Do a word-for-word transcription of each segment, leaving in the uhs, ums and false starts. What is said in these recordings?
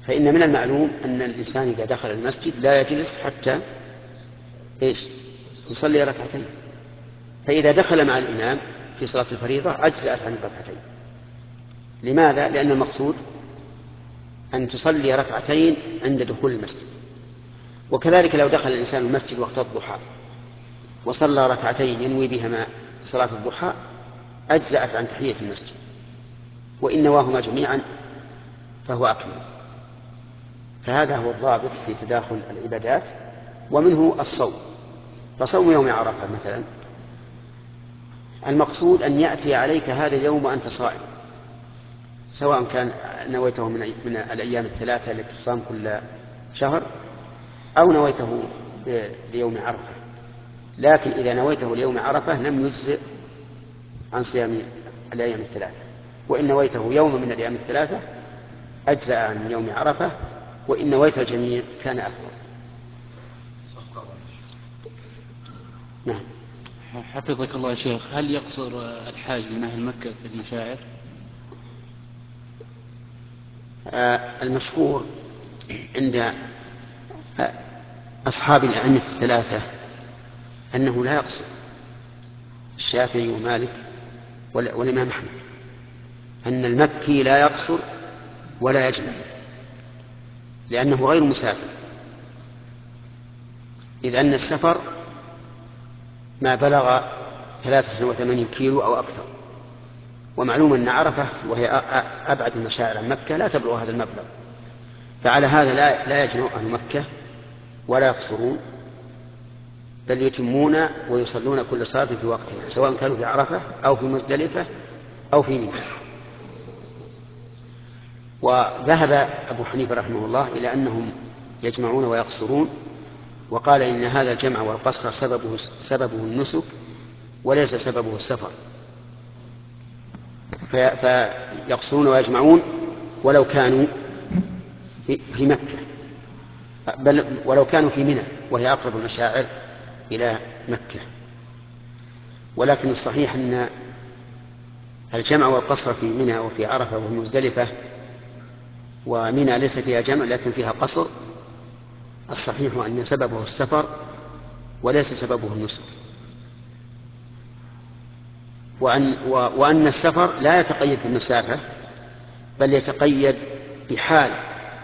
فإن من المعلوم أن الإنسان إذا دخل المسجد لا يجلس حتى إيش يصلي ركعتين، فإذا دخل مع الإمام في صلاة الفريضة أجزأت عن الركعتين. لماذا؟ لأن المقصود أن تصلي ركعتين عند دخول المسجد. وكذلك لو دخل الإنسان المسجد وقت الضحى وصلى ركعتين ينوي بهما صلاة الضحى أجزأت عن تحية المسجد، وإن نواهما جميعا فهو أكمل. فهذا هو الضابط في تداخل العبادات. ومنه الصوم، فصوم يوم عرفة مثلا المقصود أن يأتي عليك هذا اليوم وأنت صائم، سواء كان نويته من, من الأيام الثلاثة التي تصام كل شهر أو نويته ليوم عرفة. لكن إذا نويته ليوم عرفة لم يجزئ عن صيام الأيام الثلاثة، وإن نويته يوم من الأيام الثلاثة أجزأ عن يوم عرفة، وإن نويت الجميع كان أفضل. نعم. حفظك الله يا شيخ، هل يقصر الحاج من أهل مكة في المشاعر؟ آه المشهور عند أصحاب الأئمة الثلاثة أنه لا يقصر، الشافعي ومالك والإمام أحمد، أن المكي لا يقصر ولا يجمع لأنه غير مسافر، إذ أن السفر ما بلغ ثلاثة وثمانين كيلو أو أكثر، ومعلوم أن عرفة وهي أبعد المشاعر عن مكة لا تبلغ هذا المبلغ. فعلى هذا لا, لا يجمع أهل مكة ولا يقصرون، بل يتمون ويصلون كل صلاة في وقتها، سواء كانوا في عرفة أو في مزدلفة أو في منى. وذهب أبو حنيفة رحمه الله إلى أنهم يجمعون ويقصرون، وقال إن هذا الجمع والقصر سببه, سببه النسك وليس سببه السفر، فيقصرون ويجمعون ولو كانوا في مكة، بل ولو كانوا في منى وهي أقرب المشاعر إلى مكة. ولكن الصحيح أن الجمع والقصر في منى وفي عرفة وفي مزدلفة، ومنى ليس فيها جمع لكن فيها قصر، الصحيح أن سببه السفر وليس سببه النسك، وأن, وأن السفر لا يتقيد بالمسافة بل يتقيد بحال،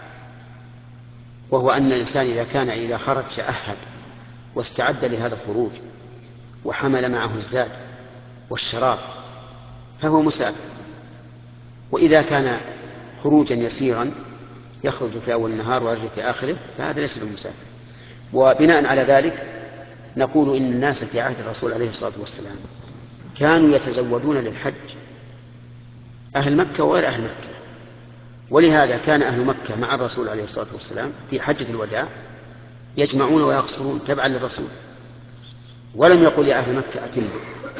وهو أن الإنسان إذا كان إذا خرج تأهب واستعد لهذا الخروج وحمل معه الزاد والشراب فهو مسافر. وإذا كان خروجا يسيرا يخرج في أول النهار ويرجع في آخره فهذا ليس بمسافر. وبناء على ذلك نقول إن الناس في عهد الرسول عليه الصلاة والسلام كانوا يتزودون للحج، أهل مكة وغير أهل مكة، ولهذا كان أهل مكة مع الرسول عليه الصلاة والسلام في حجة الوداع يجمعون ويقصرون تبعا للرسول، ولم يقل يا أهل مكة أتموا.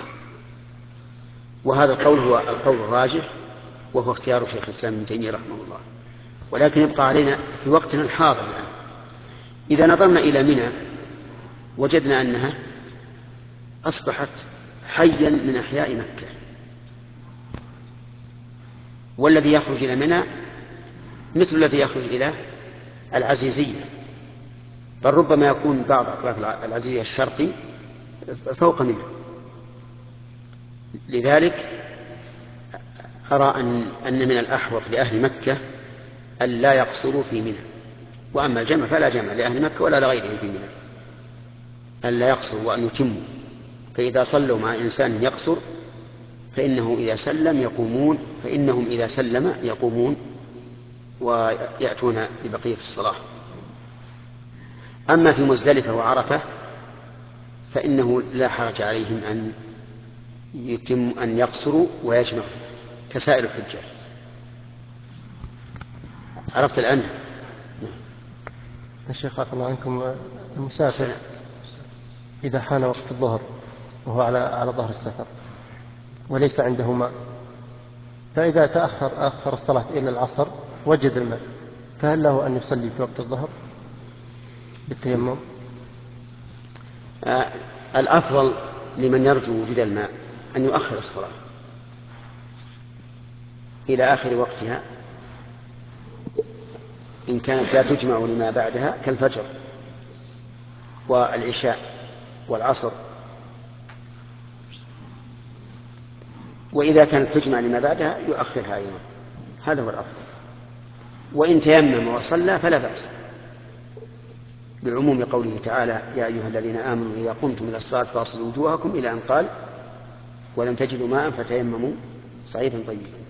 وهذا القول هو القول الراجح وهو اختيار شيخ الإسلام ابن تيمية رحمه الله. ولكن يبقى علينا في وقتنا الحاضر الآن إذا نظرنا إلى منى وجدنا أنها أصبحت حيا من أحياء مكة، والذي يخرج إلى منى مثل الذي يخرج إلى العزيزية، بل ربما يكون بعض أطراف العزيزية الشرقي فوق منى. لذلك أرى أن, أن من الأحوط لأهل مكة أن لا يقصروا في منى، وأما الجمع فلا جمع لأهل مكة ولا لغيرهم في منى، أن لا يقصروا وأن يتموا. فإذا صلوا مع إنسان يقصر فإنه إذا سلم يقومون فإنهم إذا سلم يقومون ويأتون ببقية الصلاة. أما في مزدلفة وعرفة فإنه لا حرج عليهم أن يتم أن يقصروا ويجمعوا كسائر الحجاج. عرفت الآن؟ الشيخ عفوا عنكم، المسافر إذا حان وقت الظهر وهو على على ظهر السفر وليس عنده ماء، فإذا تأخر أخر الصلاة إلى العصر وجد الماء، فهل له أن يصلي في وقت الظهر بالتيمم؟ آه الأفضل لمن يرجو وجود الماء أن يؤخر الصلاة إلى آخر وقتها، إن كانت لا تجمع لما بعدها كالفجر والعشاء والعصر، وإذا كانت تجمع لما بعدها يؤخرها أيضا، هذا هو الأفضل. وإن تيمم وصلى فلا بأس، بعموم قوله تعالى: يا أيها الذين آمنوا إذا قمتم إلى الصلاة فاغسلوا وجوهكم، إلى أن قال: ولم تجدوا ماء فتيمموا صعيدا طيبا.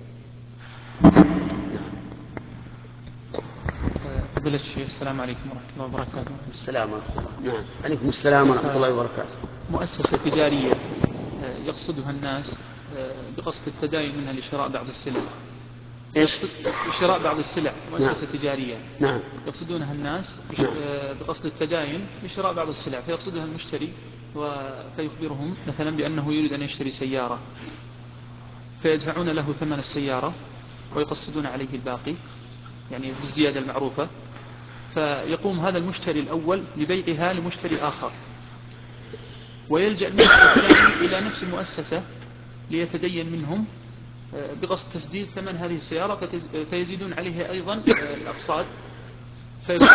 فضيلة الشيخ، السلام عليكم ورحمة الله وبركاته. السلام ورحمة الله. نعم، عليكم السلام ورحمة الله وبركاته. مؤسسة تجارية يقصدها الناس بقصد التداين منها لشراء بعض السلع. إيش؟ شراء بعض السلع، مؤسسة نعم. تجارية. نعم. يقصدونها الناس نعم. بقصد التداين لشراء بعض السلع، فيقصدها المشتري فيخبرهم مثلا بأنه يريد أن يشتري سيارة، فيدفعون له ثمن السيارة ويقصدون عليه الباقي يعني بالزيادة المعروفة، فيقوم هذا المشتري الأول ببيعها لمشتري آخر، ويلجأ المشتري الثاني إلى نفس المؤسسة ليتدين منهم بقصد تسديد ثمن هذه السيارة، فيزيدون عليه أيضا الأقساط، فيكون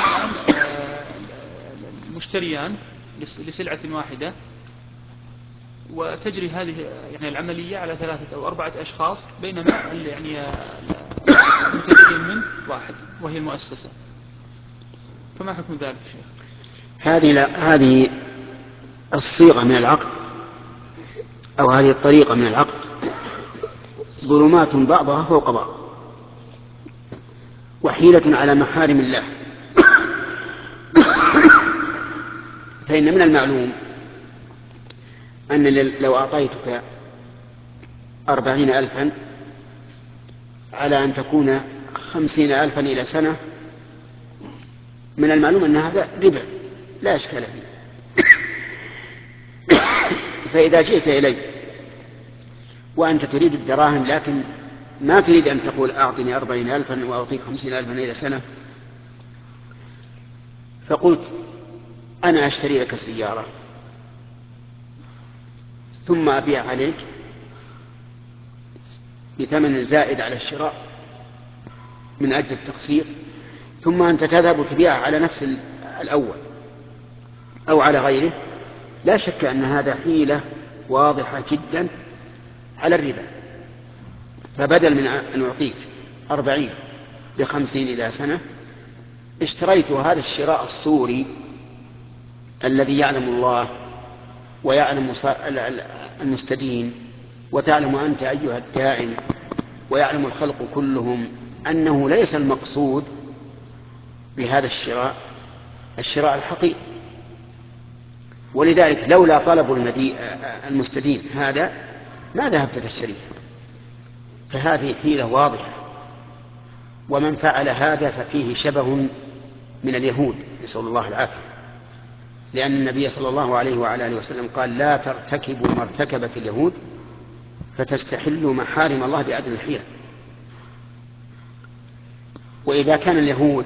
المشتريان لسلعة واحدة، وتجري هذه يعني العملية على ثلاثة أو أربعة أشخاص، بينما يعني المتدين منه واحد وهي المؤسسة. فما حكم ذلك شيخ؟ هذه هذه الصيغة من العقد أو هذه الطريقة من العقد ظلمات بعضها فوق بعض، وحيلة على محارم الله. فإن من المعلوم أن لو أعطيتك أربعين ألفا على أن تكون خمسين ألفا إلى سنة، من المعلوم أن هذا ربا لا إشكال فيه. فإذا جئت إلي وأنت تريد الدراهم لكن ما تريد أن تقول أعطني أربعين ألفا وأعطيك خمسين ألفا إلى سنة، فقلت أنا أشتري لك السيارة ثم أبيع عليك بثمن زائد على الشراء من أجل التقسيط، ثم أنت تذهب وتبيعها على نفس الأول أو على غيره، لا شك أن هذا حيلة واضحة جدا على الربا. فبدل من أن أعطيك أربعين بخمسين إلى سنة، اشتريت هذا الشراء الصوري الذي يعلم الله ويعلم المستدين وتعلم أنت أيها الدائن ويعلم الخلق كلهم أنه ليس المقصود بهذا الشراء الشراء الحقيقي. ولذلك لولا طلب المستدين هذا ما ذهبت تشتريه. فهذه حيلة واضحة، ومن فعل هذا ففيه شبه من اليهود، نسأل الله العافية، لأن النبي صلى الله عليه وعلى آله وسلم قال: لا ترتكبوا ما ارتكبت اليهود فتستحلوا محارم الله بأدنى الحيل. وإذا كان اليهود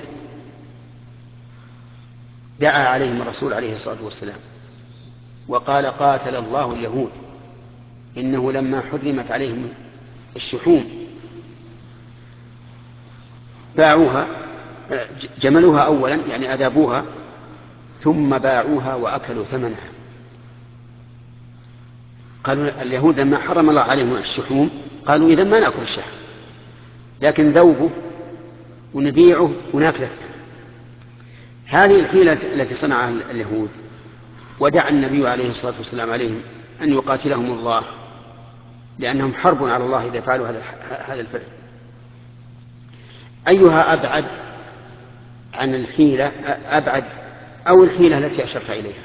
دعا عليهم الرسول عليه الصلاة والسلام وقال: قاتل الله اليهود إنه لما حرمت عليهم الشحوم باعوها، جملوها أولا يعني أذابوها، ثم باعوها وأكلوا ثمنها. قالوا اليهود لما حرم الله عليهم الشحوم قالوا إذن ما نأكل الشحم، لكن ذوبه ونبيعه وناكل الثمن. هذه الحيلة التي صنعها اليهود، ودعا النبي عليه الصلاة والسلام عليهم أن يقاتلهم الله لأنهم حرب على الله إذا فعلوا هذا الفعل. أيها أبعد عن الحيلة أبعد أو الحيلة التي أشرت إليها؟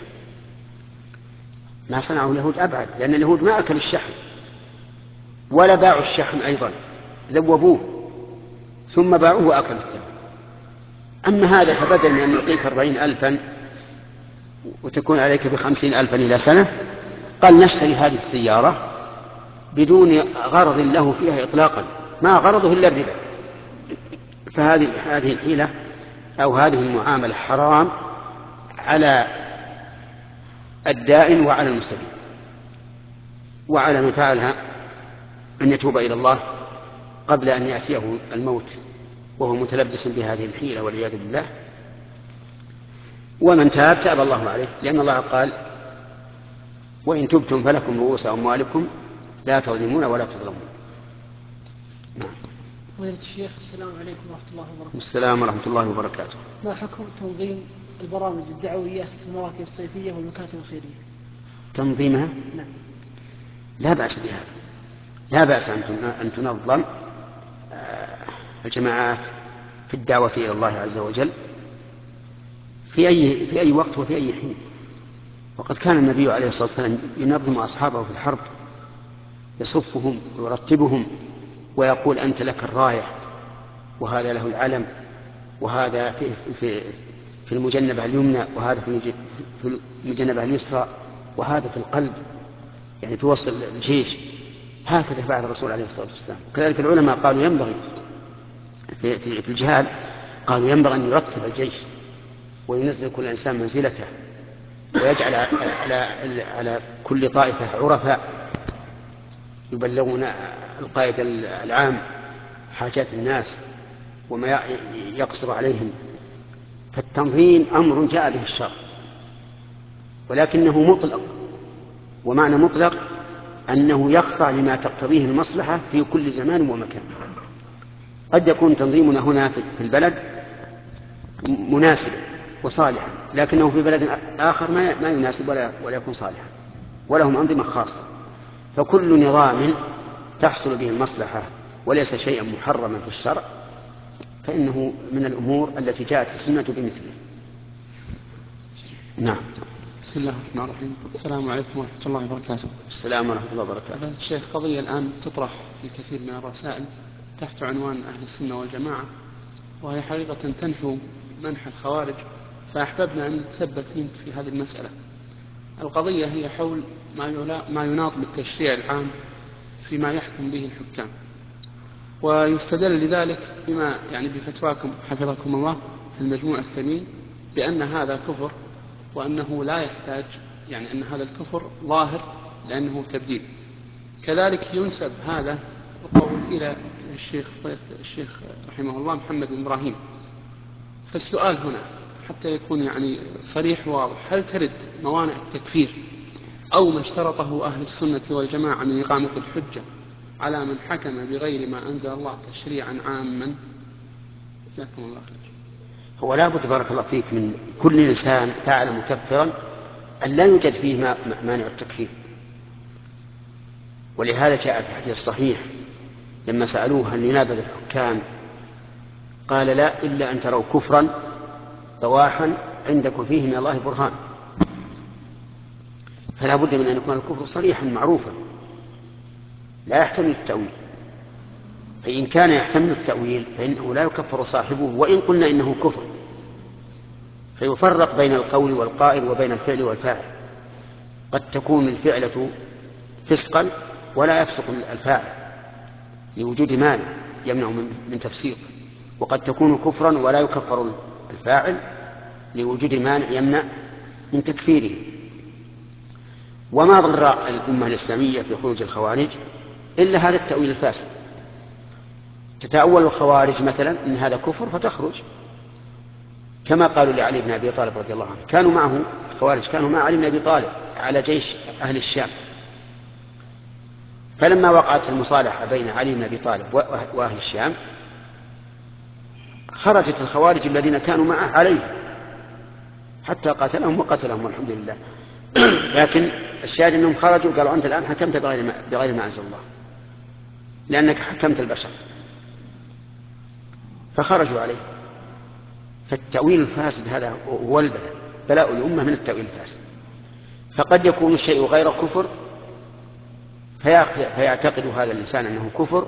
ما صنعه اليهود أبعد، لأن اليهود ما أكلوا الشحم ولا باعوا الشحم أيضا، ذوبوه ثم باعوه وأكلوا الثمن. أما هذا فبدل من أن يعطيك أربعين ألفا وتكون عليك بخمسين ألفا إلى سنة، قال نشتري هذه السيارة بدون غرض له فيها إطلاقا، ما غرضه إلا الربا. فهذه هذه الحيلة أو هذه المعاملة حرام على الدائن وعلى المستدين، وعلى من فعلها أن يتوب إلى الله قبل أن يأتيه الموت وهو متلبس بهذه الحيلة والعياذ بالله. ومن تاب تاب الله عليه، لأن الله قال وإن تبتم فلكم رؤوس أموالكم لا تظلمون ولا تظلمون. نعم. فضيلة الشيخ، السلام عليكم ورحمة الله وبركاته. السلام ورحمة الله وبركاته. ما حكم تنظيم البرامج الدعوية في المراكز الصيفية والمكاتب الخيرية؟ تنظيمها؟ نعم. لا بأس بهذا، لا بأس أن تنظم الجماعات في الدعوة إلى الله عز وجل في أي, في أي وقت وفي أي حين. وقد كان النبي عليه الصلاة والسلام ينظم أصحابه في الحرب، يصفهم ويرتبهم ويقول أنت لك الراية وهذا له العلم، وهذا في, في, في المجنبة اليمنى، وهذا في المجنبة اليسرى، وهذا في القلب، يعني توصل الجيش. هكذا فعل الرسول عليه الصلاة والسلام. كذلك العلماء قالوا ينبغي في, في, في الجهاد، قالوا ينبغي أن يرتب الجيش وينزل كل إنسان منزلته، ويجعل على, على كل طائفة عرفاء يبلغون القائد العام حاجات الناس وما يقصر عليهم. فالتنظيم أمر جاء به الشرع، ولكنه مطلق، ومعنى مطلق أنه يخضع لما تقتضيه المصلحة في كل زمان ومكان. قد يكون تنظيمنا هنا في البلد مناسب وصالحا، لكنه في بلد آخر ما يناسب ولا, ولا يكون صالحا، ولهم أنظمة خاصة. فكل نظام تحصل به المصلحة وليس شيئا محرما في الشرع فإنه من الأمور التي جاءت السنة بمثله. نعم. بسم الله الرحمن الرحيم. السلام عليكم ورحمة الله وبركاته. السلام ورحمة الله وبركاته. الشيخ، قضية الآن تطرح في كثير من الرسائل تحت عنوان أهل السنة والجماعة، وهي حقيقة تنحو منح الخوارج، فأحببنا أن نتثبت منك في هذه المسألة. القضية هي حول ما يناط بالتشريع العام فيما يحكم به الحكام، ويستدل لذلك بما يعني بفتواكم حفظكم الله في المجموع الثمين بأن هذا كفر، وأنه لا يحتاج، يعني أن هذا الكفر ظاهر لأنه تبديل. كذلك ينسب هذا القول إلى الشيخ الشيخ رحمه الله محمد بن إبراهيم. فالسؤال هنا حتى يكون يعني صريح وواضح: هل ترد موانع التكفير أو ما اشترطه أهل السنة والجماعة من إقامة الحجة على من حكم بغير ما أنزل الله تشريعا عاما؟ جزاكم الله خير. هو لا بد بارك الله فيك من كل إنسان فعل مكفرا أن لا يوجد فيه مانع التكفير. ولهذا جاء في الحديث الصحيح لما سألوه هل ينابذ الحكام قال لا، إلا أن تروا كفرا بواحا عندكم فيه من الله برهان. فلا بد من أن يكون الكفر صريحا معروفا لا يحتمل التأويل. فإن كان يحتمل التأويل فإنه لا يكفر صاحبه وإن قلنا إنه كفر، فيفرق بين القول والقائل وبين الفعل والفاعل. قد تكون الفعلة فسقا ولا يفسق الفاعل لوجود مانع يمنع من تفسيق، وقد تكون كفرا ولا يكفر الفاعل لوجود مانع يمنع من تكفيره. وما ضر الأمة الإسلامية في خروج الخوارج إلا هذا التأويل الفاسد. تتأول الخوارج مثلا إن هذا كفر فتخرج، كما قالوا لعلي بن أبي طالب رضي الله عنه. كانوا معه الخوارج كانوا مع علي بن أبي طالب على جيش أهل الشام، فلما وقعت المصالحة بين علي بن أبي طالب وأهل الشام خرجت الخوارج الذين كانوا معه عليه حتى قاتلهم وقتلهم والحمد لله. لكن الشاهد أنهم خرجوا قالوا أنت الآن حكمت بغير ما, بغير ما أنزل الله، لأنك حكمت البشر، فخرجوا عليه. فالتأويل الفاسد هذا هو البلاء، بلاء الأمة من التأويل الفاسد. فقد يكون الشيء غير كفر فيعتقد هذا الإنسان أنه كفر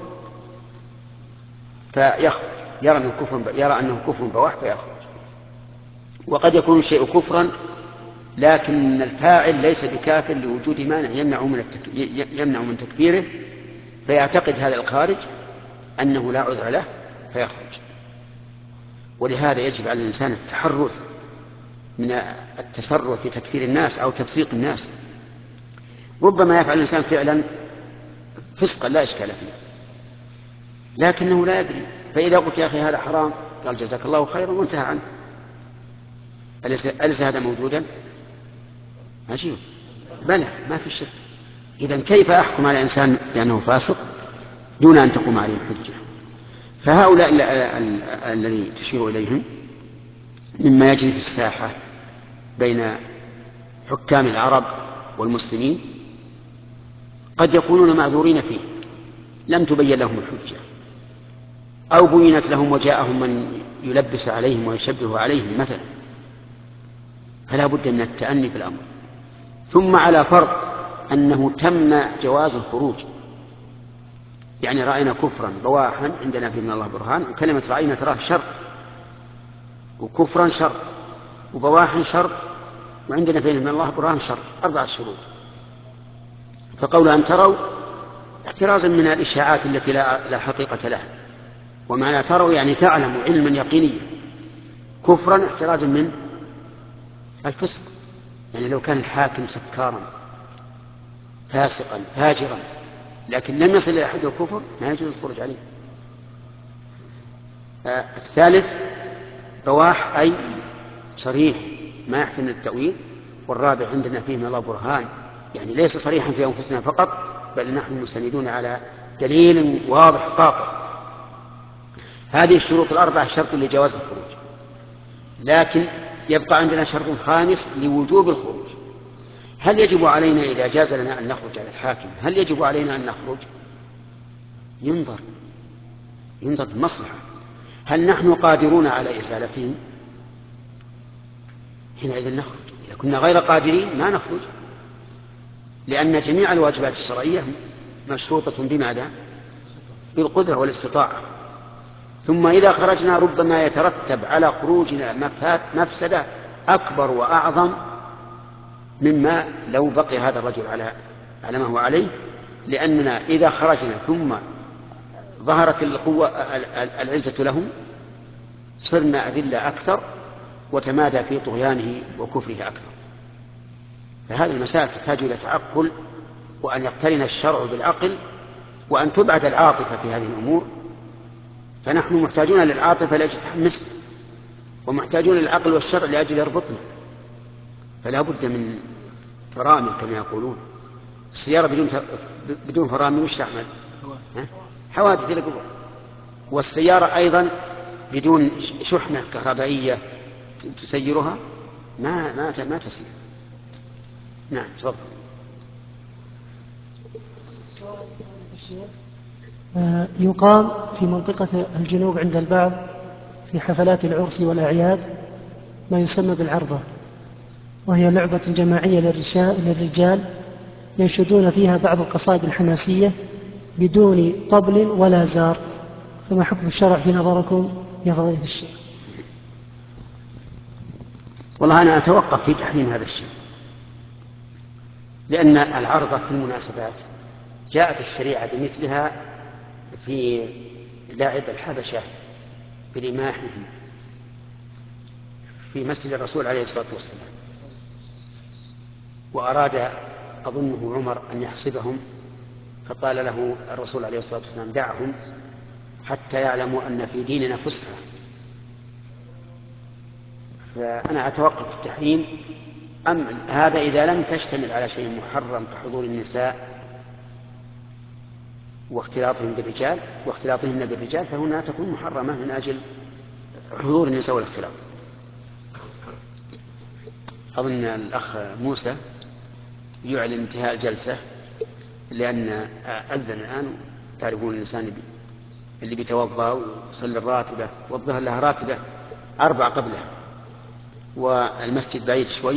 فيخرج، يرى أنه كفر, يرى أنه كفر بواح فيخرج. وقد يكون الشيء كفرا لكن الفاعل ليس بكافر لوجود مانع يمنع من, التك... يمنع من تكفيره، فيعتقد هذا الخارج أنه لا عذر له فيخرج. ولهذا يجب على الإنسان التحرز من التسرع في تكفير الناس أو تفسيق الناس. ربما يفعل الإنسان فعلا فسقا لا إشكال فيه لكنه لا يدري فإذا قلت يا أخي هذا حرام قال جزاك الله خيرا وانتهى عنه. أليس, أليس هذا موجودا؟ عجيب. بلى ما في شك. إذن كيف أحكم على إنسان بأنه فاسق دون أن تقوم عليه الحجة؟ فهؤلاء الذي تشير إليهم مما يجري في الساحة بين حكام العرب والمسلمين قد يكونون معذورين فيه، لم تبين لهم الحجة أو بينت لهم وجاءهم من يلبس عليهم ويشبه عليهم مثلا، فلا بد من التأني في الأمر. ثم على فرض أنه تم جواز الخروج، يعني رأينا كفرا بواحا عندنا فيه من الله برهان، وكلمة رأينا تراه شرط، وكفرا شرط، وبواحا شرط، وعندنا فيه من الله برهان شرط، أربعة شروط. فقول أن تروا احترازا من الإشاعات التي لا, لا حقيقة لها، ومعنى تروا يعني تعلم علما يقينيا. كفرا احترازا من الفسق، يعني لو كان الحاكم سكارا فاسقا فاجرا لكن لم يصل إلى حد الكفر ما يجوز الخروج عليه. آه الثالث بواح أي صريح ما يحتمل التأويل. والرابع عندنا فيه من الله برهان، يعني ليس صريحا في أنفسنا فقط بل نحن مستندون على دليل واضح قاطع. هذه الشروط الأربعة شرط لجواز الخروج، لكن يبقى عندنا شرط خامس لوجوب الخروج. هل يجب علينا إذا جاز لنا أن نخرج على الحاكم هل يجب علينا أن نخرج؟ ينظر ينظر المصلحة، هل نحن قادرون على إزالتهم؟ حينئذ نخرج. إذا كنا غير قادرين ما نخرج، لأن جميع الواجبات الشرعية مشروطة بماذا؟ بالقدرة والاستطاعة. ثم إذا خرجنا ربما يترتب على خروجنا مفسدة أكبر وأعظم مما لو بقي هذا الرجل على على ما هو عليه، لأننا إذا خرجنا ثم ظهرت القوة العزة له صرنا أذلة أكثر وتمادى في طغيانه وكفره أكثر. فهذه المسائل تحتاج إلى تعقل، وأن يقترن الشرع بالعقل، وأن تبعد العاطفة في هذه الأمور. فنحن محتاجون للعاطفة لأجل تحمسنا، ومحتاجون للعقل والشرع لأجل يربطنا. فلا بد من فرامل كما يقولون. السيارة بدون بدون فرامل وش تعمل؟ حوادث إلى قبل. والسيارة أيضا بدون شحنة كهربائية تسيرها ما ما ما تسير. نعم تفضل. يقام في منطقة الجنوب عند البعض في حفلات العرس والأعياد ما يسمى بالعرضة، وهي لعبة جماعية للرجال ينشدون فيها بعض القصائد الحماسية بدون طبل ولا زار، فما حكم الشرع في نظركم يا فضيلة الشيخ؟ والله أنا أتوقف في تحريم هذا الشيء، لأن العرضة في المناسبات جاءت الشريعة بمثلها في لاعب الحبشة برماحهم في مسجد الرسول عليه الصلاة والسلام، وأراد أظنه عمر أن يحسبهم، فقال له الرسول عليه الصلاة والسلام دعهم حتى يعلموا أن في ديننا فسحة. فأنا أتوقف في التحريم. أم هذا إذا لم تشتمل على شيء محرم كحضور النساء واختلاطهم بالرجال واختلاطهن بالرجال فهنا تكون محرمة من أجل حضور النساء والاختلاط. أظن الأخ موسى يعلن انتهاء الجلسة، لأن أذن الآن تعرفون الإنسان اللي بيتوضأ ويصلي الراتبة والظهر لها راتبة أربع قبلها والمسجد بعيد شوي،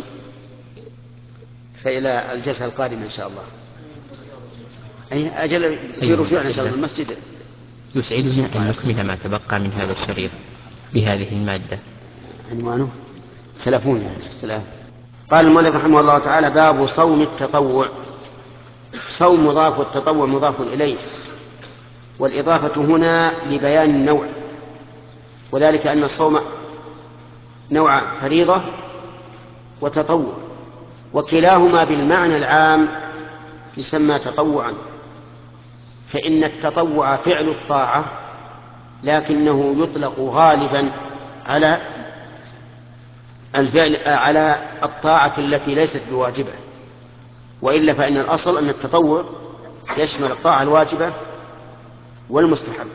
فإلى الجلسة القادمة إن شاء الله. أي أجل في رجوع إن شاء الله المسجد. يسعدنا أن نكمل ما تبقى من هذا الشريط بهذه المادة. عنوانه تلفون يعني السلام. قال المؤلف رحمه الله تعالى: باب صوم التطوع. صوم مضاف والتطوع مضاف إليه، والإضافة هنا لبيان النوع، وذلك أن الصوم نوع فريضة وتطوع، وكلاهما بالمعنى العام يسمى تطوعا، فإن التطوع فعل الطاعة لكنه يطلق غالبا على الفعل على الطاعة التي ليست بواجبة، وإلا فإن الأصل أن التطوع يشمل الطاعة الواجبة والمستحبة.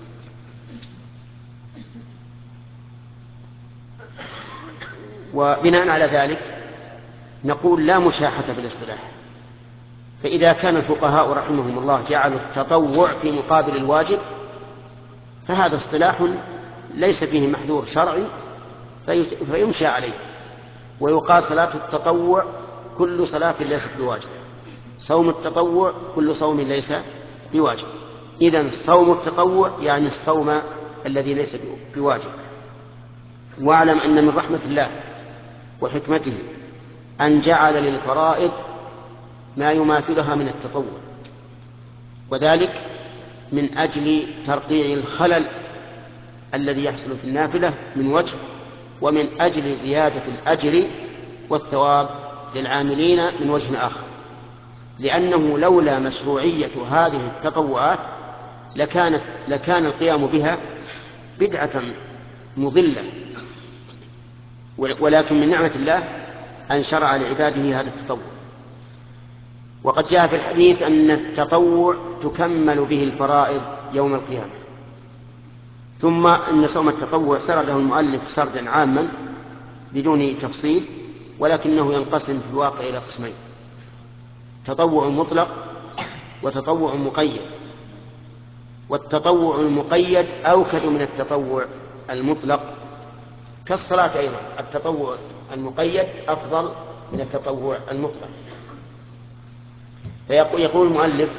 وبناء على ذلك نقول لا مشاحة في الاصطلاح. فإذا كان الفقهاء رحمهم الله جعلوا التطوع في مقابل الواجب فهذا اصطلاح ليس فيه محذور شرعي فيمشى عليه، ويقال صلاة التطوع كل صلاة ليست بواجب، صوم التطوع كل صوم ليس بواجب. إذن صوم التطوع يعني الصوم الذي ليس بواجب. واعلم أن من رحمة الله وحكمته أن جعل للفرائض ما يماثلها من التطوع، وذلك من أجل ترقيع الخلل الذي يحصل في النافلة من وجه، ومن أجل زيادة الأجر والثواب للعاملين من وجه آخر، لأنه لولا مشروعية هذه التطوعات لكانت لكان القيام بها بدعة مضلة، ولكن من نعمة الله أن شرع لعباده هذا التطوع. وقد جاء في الحديث أن التطوع تكمل به الفرائض يوم القيامة. ثم أن صوم التطوع سرده المؤلف سردا عاما بدون تفصيل، ولكنه ينقسم في الواقع إلى قسمين: تطوع مطلق وتطوع مقيد. والتطوع المقيد أوكد من التطوع المطلق، كالصلاة أيضا التطوع المقيد أفضل من التطوع المطلق. فيقول المؤلف: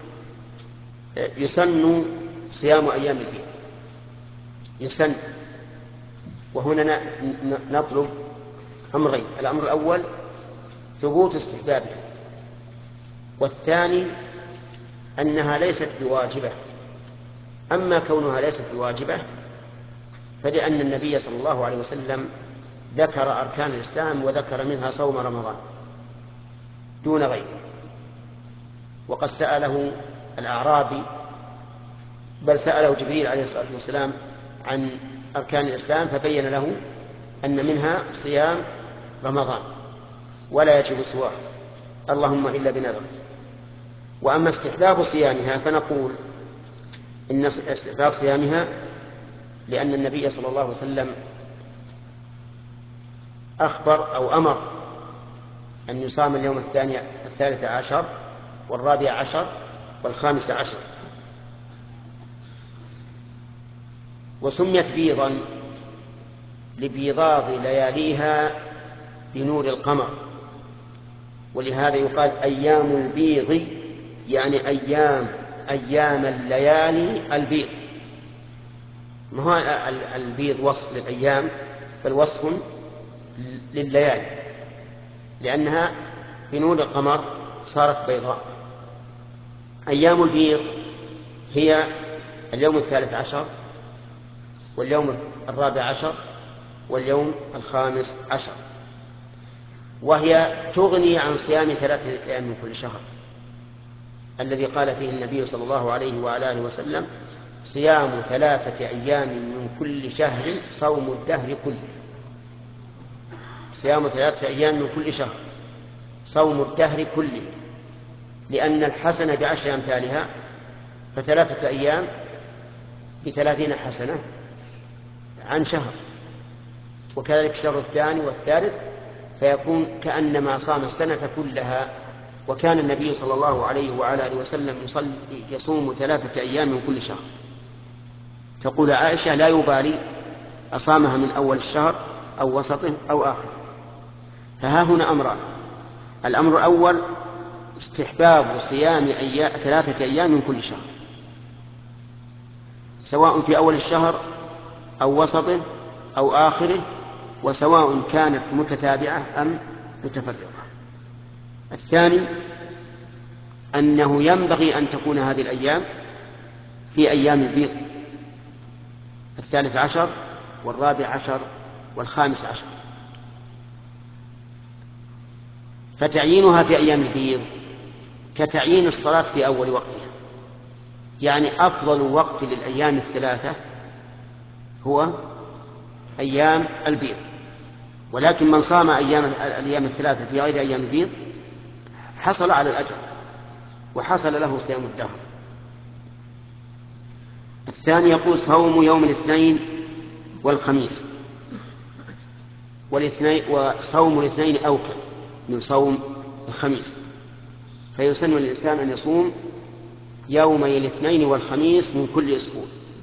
يسن صيام أيام البيض، يسن. وهنا نطلب أمرين: الأمر الأول ثبوت استحبابها، والثاني أنها ليست بواجبة. أما كونها ليست بواجبة فلأن النبي صلى الله عليه وسلم ذكر أركان الإسلام وذكر منها صوم رمضان دون غيره. وقد سأله الأعرابي، بل سأله جبريل عليه الصلاة والسلام عن أركان الإسلام فبين له أن منها صيام رمضان ولا يجب سواه اللهم إلا بنذر. وأما استحباب صيامها فنقول إن استحباب صيامها لأن النبي صلى الله عليه وسلم أخبر أو أمر أن يصام اليوم الثاني الثالث عشر والرابع عشر والخامس عشر. وسميت بيضا لبيضاض لياليها بنور القمر، ولهذا يقال أيام البيض، يعني أيام أيام الليالي البيض. ما هو البيض وصف للأيام بل وصف لليالي، لأنها بنور القمر صارت بيضاء. أيام البيض هي اليوم الثالث عشر واليوم الرابع عشر واليوم الخامس عشر، وهي تغني عن صيام ثلاثة أيام من كل شهر الذي قال فيه النبي صلى الله عليه وعلى آله وسلم: صيام ثلاثة أيام من كل شهر صوم الدهر كله. صيام ثلاثة أيام من كل شهر صوم الدهر كله، لأن الحسنة بعشر أمثالها، فثلاثة أيام بثلاثين حسنة عن شهر، وكذلك الشهر الثاني والثالث، فيكون كأنما صام السنة كلها. وكان النبي صلى الله عليه وعلى آله وسلم يصلي يصوم ثلاثة أيام من كل شهر. تقول عائشة: لا يبالي أصامها من أول الشهر أو وسطه أو آخره. فها هنا أمران: الأمر الأول استحباب صيام أيام ثلاثة أيام من كل شهر، سواء في أول الشهر أو وسطه أو آخره، وسواء كانت متتابعة أم متفرقة. الثاني أنه ينبغي أن تكون هذه الأيام في أيام البيض: الثالث عشر والرابع عشر والخامس عشر. فتعيينها في أيام البيض كتعيين الصلاة في أول وقتها، يعني أفضل وقت للأيام الثلاثة هو أيام البيض، ولكن من صام أيام الأيام الثلاثة في غير أيام البيض حصل على الأجر وحصل له صيام الدهر. الثاني يقول صوم يوم الاثنين والخميس، والاثنين وصوم الاثنين أوكل من صوم الخميس، فيسن للإنسان أن يصوم يومي الاثنين والخميس من كل أسبوع.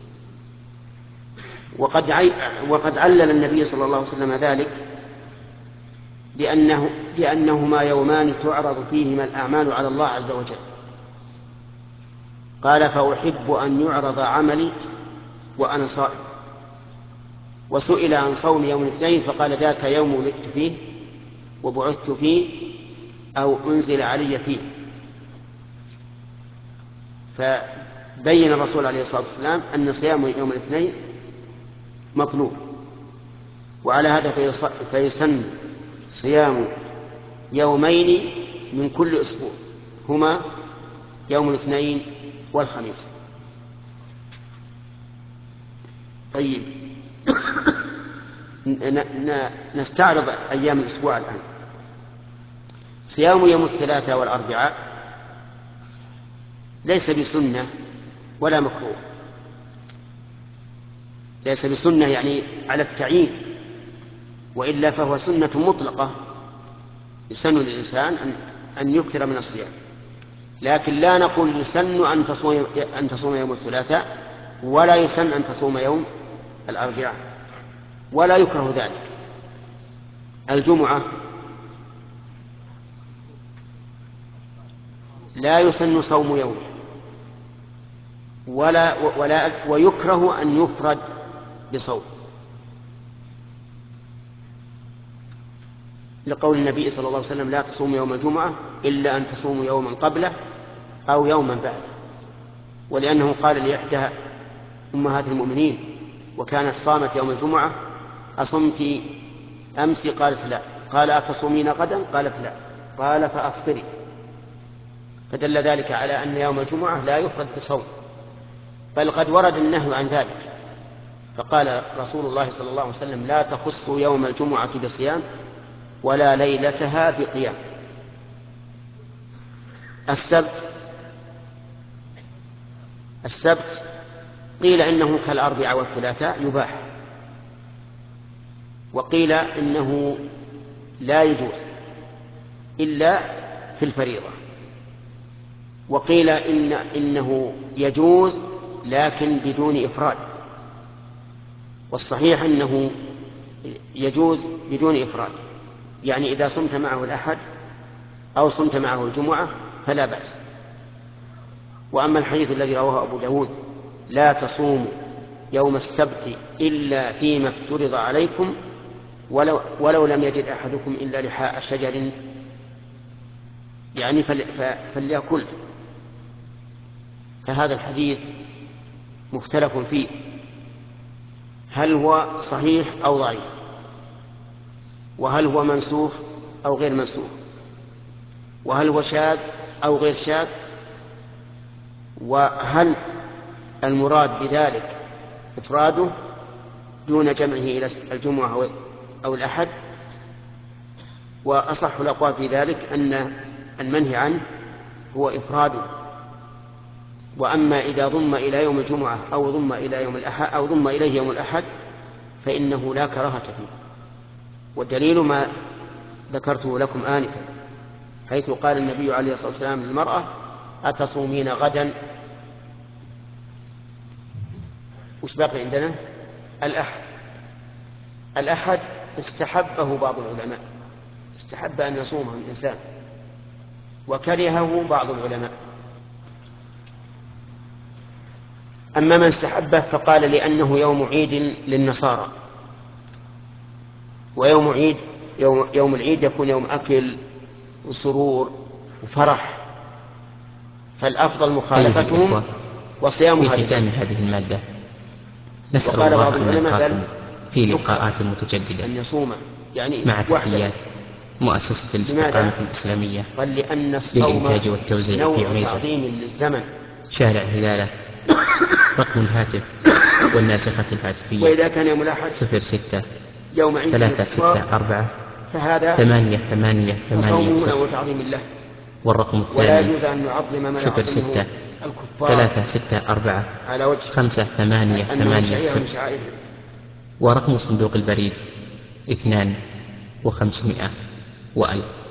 وقد عي... وقد علل النبي صلى الله عليه وسلم ذلك بأنه بأنهما يومان تعرض فيهما الأعمال على الله عز وجل. قال فأحب أن يعرض عملي وأنا صائم. وسئل عن صوم يوم الاثنين فقال ذاك يوم ولدت فيه وبعثت فيه أو أنزل علي فيه. فبين الرسول عليه الصلاة والسلام أن صيام يوم الاثنين مطلوب، وعلى هذا فيسن صيام يومين من كل أسبوع هما يوم الاثنين والخميس. طيب نستعرض أيام الأسبوع الآن. صيام يوم الثلاثاء والأربعاء ليس بسنة ولا مكروه، ليس بسنة يعني على التعيين، وإلا فهو سنة مطلقة يسن للإنسان أن يكثر من الصيام، لكن لا نقول يسن أن تصوم أن تصوم يوم الثلاثاء ولا يسن أن تصوم يوم الأربعاء، ولا يكره ذلك. الجمعة لا يسن صوم يوم ولا ولا ويكره أن يفرد بصوم، لقول النبي صلى الله عليه وسلم لا تصوموا يوم الجمعة إلا أن تصوموا يوما قبله أو يوما بعده، ولأنه قال لإحدى أمهات المؤمنين وكانت صامت يوم الجمعة أصمت أمس؟ قالت لا. قال أتصومين غدا؟ قالت لا. قال فأفطري. فدل ذلك على أن يوم الجمعة لا يفرد بصوم، بل قد ورد النهي عن ذلك، فقال رسول الله صلى الله عليه وسلم لا تخصوا يوم الجمعة بصيام ولا ليلتها بقيام. السبت السبت قيل إنه كالأربعاء والثلاثاء يباح، وقيل إنه لا يجوز إلا في الفريضة، وقيل إن إنه يجوز لكن بدون إفراد، والصحيح أنه يجوز بدون إفراد، يعني إذا صمت معه الأحد أو صمت معه الجمعة فلا بأس. وأما الحديث الذي رواه أبو داود لا تصوموا يوم السبت إلا فيما افترض عليكم ولو, ولو لم يجد أحدكم إلا لحاء شجر، يعني فليأكل، فهذا الحديث مختلف فيه هل هو صحيح أو ضعيف، وهل هو منسوخ أو غير منسوخ، وهل هو شاذ أو غير شاذ، وهل المراد بذلك إفراده دون جمعه إلى الجمعة أو الأحد. وأصح الأقوال في ذلك أن المنهي عنه هو إفراده، وأما إذا ضم إلى يوم الجمعة أو ضم إلى يوم الأحد أو ضم إليه يوم الأحد فإنه لا كراهة فيه، والدليل ما ذكرته لكم آنفا حيث قال النبي عليه الصلاة والسلام للمرأة أتصومين غدا؟ وش باقي عندنا؟ الأحد. الأحد استحبه بعض العلماء، استحب أن يصومه الإنسان، وكرهه بعض العلماء. أما من استحبه فقال لأنه يوم عيد للنصارى، ويوم عيد يوم, يوم العيد يكون يوم أكل وسرور وفرح، فالأفضل مخالفتهم وصيام هذه. في ختام هذه المادة نسأل وقال الله بعض أن العلماء نلقاكم في لقاءات متجددة أن يصوم يعني مع تحيات مؤسسة الاستقامة الإسلامية قال لأن الصوم للإنتاج والتوزيع في نوع عنيزة، تعظيم للزمن. شارع هلالة، رقم الهاتف والناسخة الهاتفية وإذا كان يوم الأحد صفر ستة يوم عيد ثلاثة الكفار ستة أربعة فهذا ثمانية ثمانية ثمانية فصومه صفر. نوع تعظيم الله، والرقم ولا الثاني يجوز أن نعظم ما صفر يعظمه ستة الكفار ثلاثة ستة أربعة على وجه خمسة ثمانية أنه ثمانية شعيرة من صفر. شعائرهم. ورقم صندوق البريد اثنان وخمسمائة وألف.